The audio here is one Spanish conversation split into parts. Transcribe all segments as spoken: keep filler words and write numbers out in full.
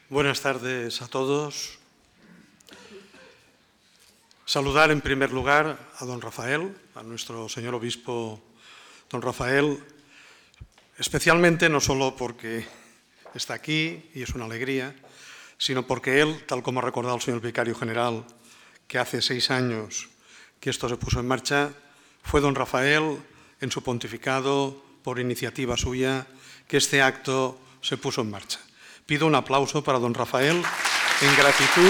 Buenas tardes a todos. Saludar en primer lugar a don Rafael, a nuestro señor obispo don Rafael, especialmente no solo porque está aquí y es una alegría, sino porque él, tal como ha recordado el señor vicario general, que hace seis años que esto se puso en marcha, fue don Rafael en su pontificado, por iniciativa suya, que este acto se puso en marcha. Pido un aplauso para don Rafael en gratitud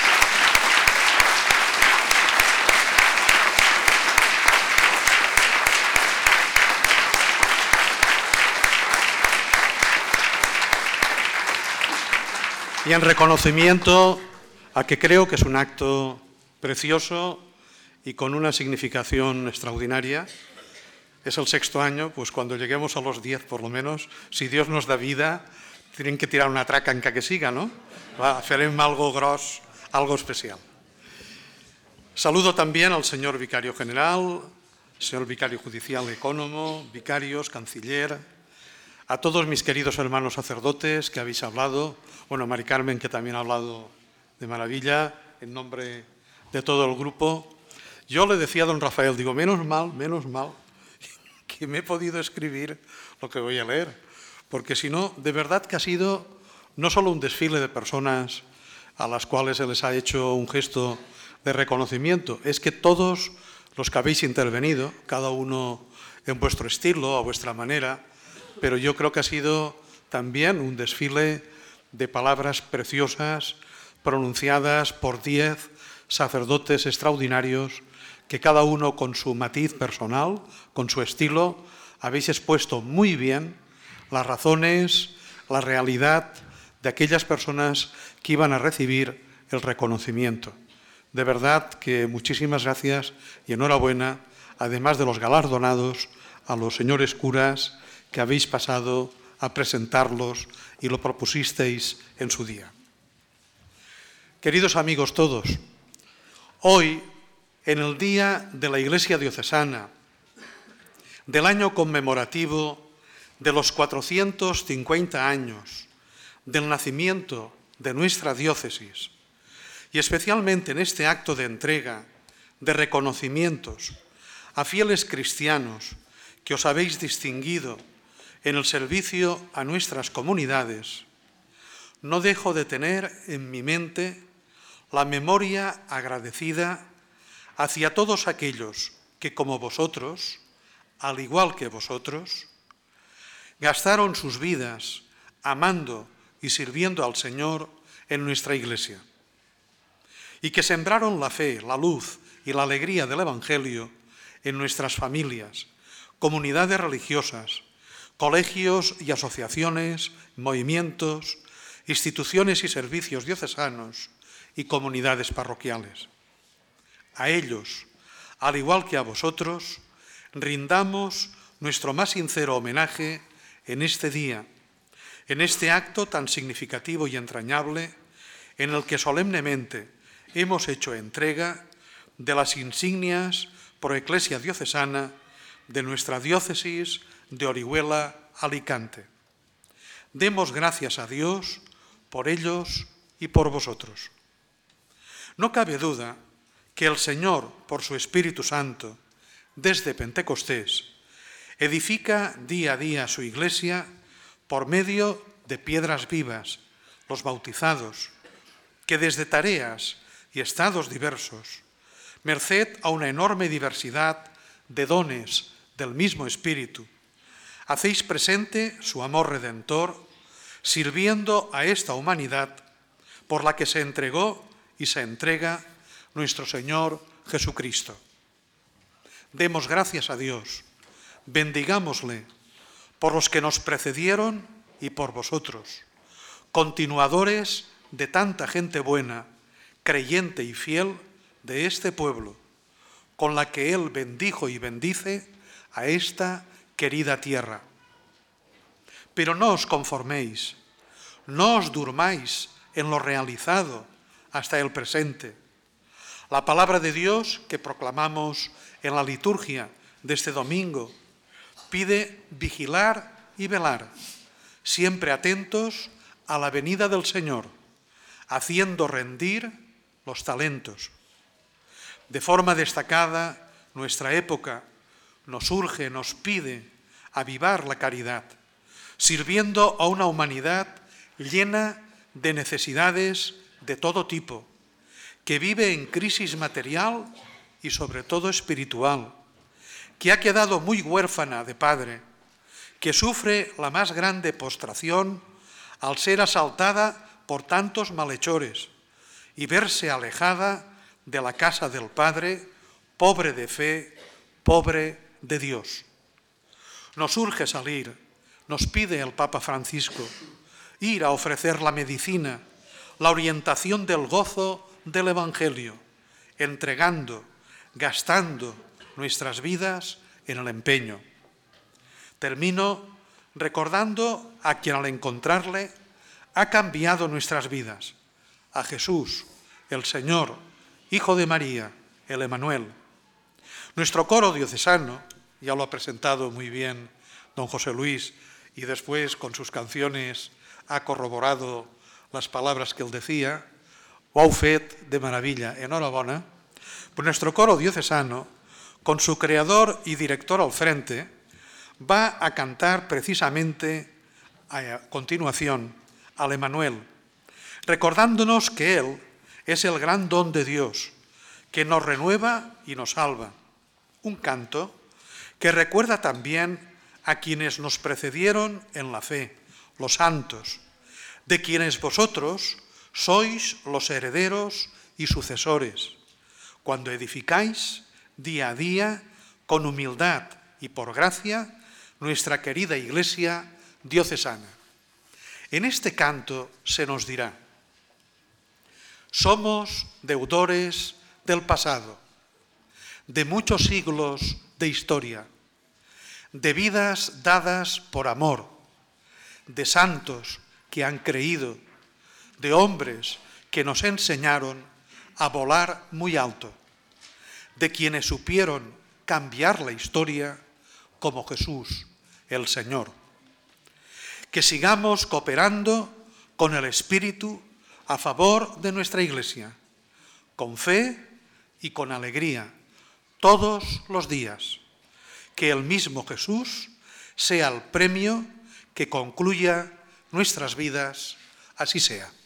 y en reconocimiento a que creo que es un acto precioso y con una significación extraordinaria. Es el sexto año, pues cuando lleguemos a los diez por lo menos, si Dios nos da vida, tienen que tirar una traca encara que siga, no? Va, farem algo gros, algo especial. Saludo también al señor vicario general, señor vicario judicial ecónomo, vicarios, canciller, a todos mis queridos hermanos sacerdotes que habéis hablado, bueno, Mari Carmen, que también ha hablado de maravilla, en nombre de todo el grupo. Yo le decía a don Rafael, digo, menos mal, menos mal, que me he podido escribir lo que voy a leer, porque si no, de verdad que ha sido no solo un desfile de personas a las cuales se les ha hecho un gesto de reconocimiento, es que todos los que habéis intervenido, cada uno en vuestro estilo, a vuestra manera, pero yo creo que ha sido también un desfile de palabras preciosas pronunciadas por diez sacerdotes extraordinarios que cada uno con su matiz personal, con su estilo, habéis expuesto muy bien las razones, la realidad de aquellas personas que iban a recibir el reconocimiento. De verdad que muchísimas gracias y enhorabuena, además de los galardonados, a los señores curas que habéis pasado a presentarlos y lo propusisteis en su día. Queridos amigos todos, hoy, en el Día de la Iglesia Diocesana, del año conmemorativo de los cuatrocientos cincuenta años del nacimiento de nuestra diócesis, y especialmente en este acto de entrega de reconocimientos a fieles cristianos que os habéis distinguido en el servicio a nuestras comunidades, no dejo de tener en mi mente la memoria agradecida hacia todos aquellos que, como vosotros, al igual que vosotros, gastaron sus vidas amando y sirviendo al Señor en nuestra Iglesia, y que sembraron la fe, la luz y la alegría del Evangelio en nuestras familias, comunidades religiosas, colegios y asociaciones, movimientos, instituciones y servicios diocesanos y comunidades parroquiales. A ellos, al igual que a vosotros, rindamos nuestro más sincero homenaje en este día, en este acto tan significativo y entrañable en el que solemnemente hemos hecho entrega de las insignias pro Ecclesia Diocesana de nuestra diócesis de Orihuela, Alicante. Demos gracias a Dios por ellos y por vosotros. No cabe duda que el Señor, por su Espíritu Santo, desde Pentecostés, edifica día a día su Iglesia por medio de piedras vivas, los bautizados, que desde tareas y estados diversos, merced a una enorme diversidad de dones del mismo Espíritu, hacéis presente su amor redentor, sirviendo a esta humanidad por la que se entregó y se entrega nuestro Señor Jesucristo. Demos gracias a Dios, bendigámosle por los que nos precedieron y por vosotros, continuadores de tanta gente buena, creyente y fiel de este pueblo, con la que Él bendijo y bendice a esta querida tierra. Pero no os conforméis, no os durmáis en lo realizado hasta el presente. La palabra de Dios que proclamamos en la liturgia de este domingo pide vigilar y velar, siempre atentos a la venida del Señor, haciendo rendir los talentos. De forma destacada, nuestra época nos urge, nos pide avivar la caridad, sirviendo a una humanidad llena de necesidades de todo tipo, que vive en crisis material y sobre todo espiritual, que ha quedado muy huérfana de padre, que sufre la más grande postración al ser asaltada por tantos malhechores y verse alejada de la casa del Padre, pobre de fe, pobre de Dios. Nos urge salir, nos pide el Papa Francisco, ir a ofrecer la medicina, la orientación del gozo del Evangelio, entregando, gastando nuestras vidas en el empeño. Termino recordando a quien al encontrarle ha cambiado nuestras vidas, a Jesús, el Señor, Hijo de María, el Emmanuel. Nuestro coro diocesano, ya lo ha presentado muy bien don José Luis y después con sus canciones ha corroborado las palabras que él decía, ho heu fet de maravilla, enhorabona. Pues nuestro coro diocesano, con su creador y director al frente, va a cantar precisamente a continuación al Emmanuel, recordándonos que Él es el gran don de Dios, que nos renueva y nos salva. Un canto que recuerda también a quienes nos precedieron en la fe, los santos, de quienes vosotros sois los herederos y sucesores, cuando edificáis día a día, con humildad y por gracia, nuestra querida Iglesia diocesana. En este canto se nos dirá: somos deudores del pasado, de muchos siglos de historia, de vidas dadas por amor, de santos que han creído, de hombres que nos enseñaron a volar muy alto, de quienes supieron cambiar la historia como Jesús, el Señor. Que sigamos cooperando con el Espíritu a favor de nuestra Iglesia, con fe y con alegría, todos los días. Que el mismo Jesús sea el premio que concluya nuestras vidas, así sea.